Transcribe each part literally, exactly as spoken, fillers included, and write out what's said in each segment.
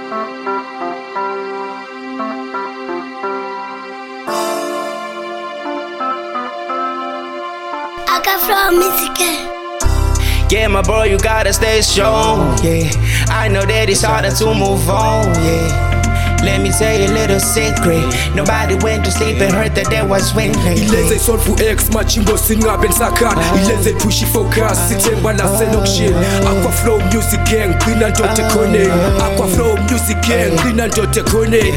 I got from music. Yeah, my bro, you gotta stay strong, yeah. I know that it's harder to move on, yeah. Let me tell you a little secret. Nobody went to sleep and heard that there was wind lately. Ileze solve X machimbo singabe nsakana. Ileze pushy focus sitemba la selection. Aqua flow music gang green ndote kone. Aqua flow music gang green ndote kone.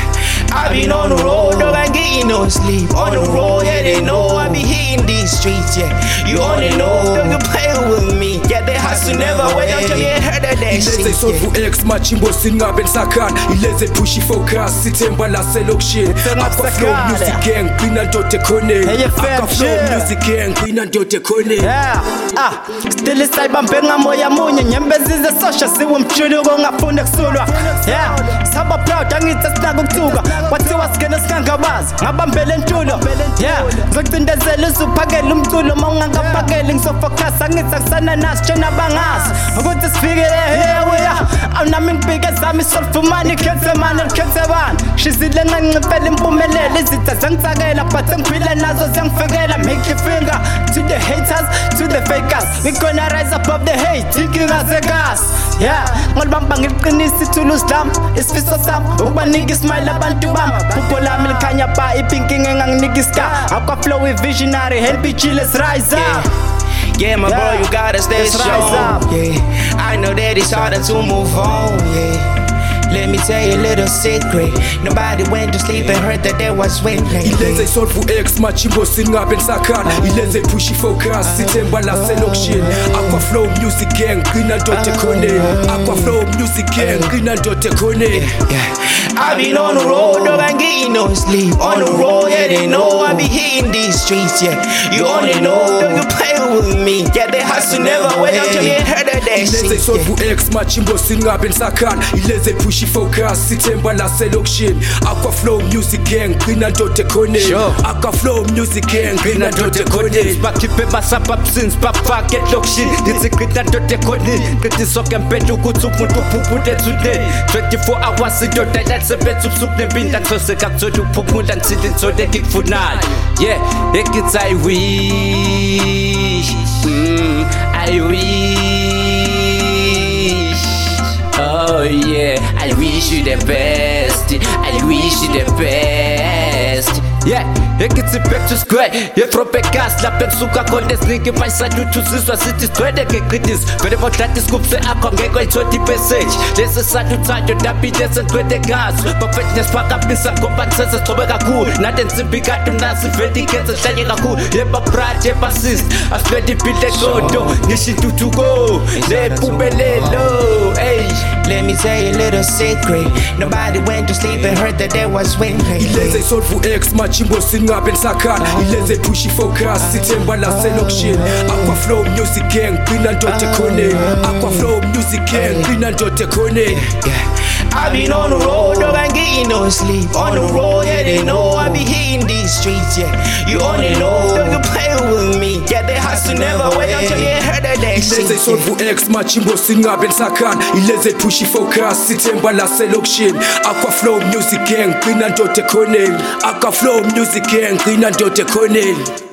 I've been on the road, dog, I ain't getting no sleep. On the road, yeah, they know I be hitting these streets, yeah. You only know, don't you play with me. Yeah, they hustle never wait until you heard of that shit. Ileze solve X machimbo singabe nsakana. Ileze pushy focus sitemba la selection. Aqua flow music gang green ndote kone. Aqua flow music gang green ndote kone. Yeah, ah, still is cyber benga moya munye nyembezizwe sosha siwe mchunuko ngafunda kusulwa. Yeah, saba proud angitsa snago kutuka. Wathiwa sikene sikangabazi ngabambele ntulo. Yeah, ngizocindezela uzuphakela umculo mawungangapakeli ngisofocus angithi akusana nasi tshena bangazi ukuthi sifikele here we are. Awunami ngibike zami solfumani khethe mani likhethe bani. Shizile ngangiphela impumelelo izitha zangitsakela but ngiphile nazo ziyangifikela. Make your finger to the haters, to the fakers. We gonna rise above the hate inkinga zegas. Yeah, ngolibamba ngiliqinisa ithulu slam isifiso sami ukubanika ismile abantu bami. Phupho lami likhanya ba ipinking enganginika iska. Aqua flow with visionary help each let's rise up. Yeah, my Yeah, bro, you gotta stay let's rise strong, up. yeah. I know that it's harder to move on, yeah. Let me tell you a little secret. Nobody went to sleep and heard that there was wind lately. Ileze solve X machimbo singabe nsakana. Ileze pushy focus sitemba la selection. Aqua flow music gang green ndote kone. Aqua flow music gang green ndote kone. Yeah, I've been on the road, dog, I ain't getting no sleep. On the road, yeah, they know I be hitting these streets, yeah. You only know, don't you play with me. Yeah, they hustle never wait until you heard of that Ileze shit. solve X machimbo singabe nsakana. Ileze pushy focus sitemba la selection. Aqua flow music gang green ndote kone. Sure. Aqua flow music gang green ndote kone. Bakipe masapa psins papa get lokshin. Ditsikita dote koni. Kiti soke mpetu kutupu tupupute today. twenty-four hours idota that's a bit of soup nebinda tose kakzodu pupunda nsidin so de kikfunal. Yeah, ekits I wish. Mm, I wish. Oh yeah, I wish you the best. I wish you the best. Yeah, ekits back to square. Yeah, from Pekas, la pensuka kondes niki paisa du to siswa city twende ke kritis. Vele botlati skupse akho ngeke ithoti message. Lesi satu tsayo dabi lesi twende gas. Perfectness fuck up bisa kompensa sobe kakhulu. Nathi nsimbi kade nasi vedi kenza hlanye kakhulu. Yeba pride yeba sis. Asipedi pile godo. Nishi tutugo. Le pumelelo. Hey, Let me tell you a little secret. Nobody went to sleep and heard that there was wind lately. Ileze solve X machimbo singabe nsakana. Ileze pushy focus sitemba la selection. Aqua flow music gang green ndote kone. Aqua flow music gang green ndote kone. Yeah, I've been on the road, dog, I ain't getting no sleep. On the road, yeah, they know I be hitting these streets, yeah. You only know, don't you play with me. Yeah, they hustle never wait until you heard of that Ileze shit. solve X machimbo singabe nsakana. Ileze pushy focus sitemba la selection. Aqua flow music gang green ndote kone. Aqua flow music gang green ndote kone.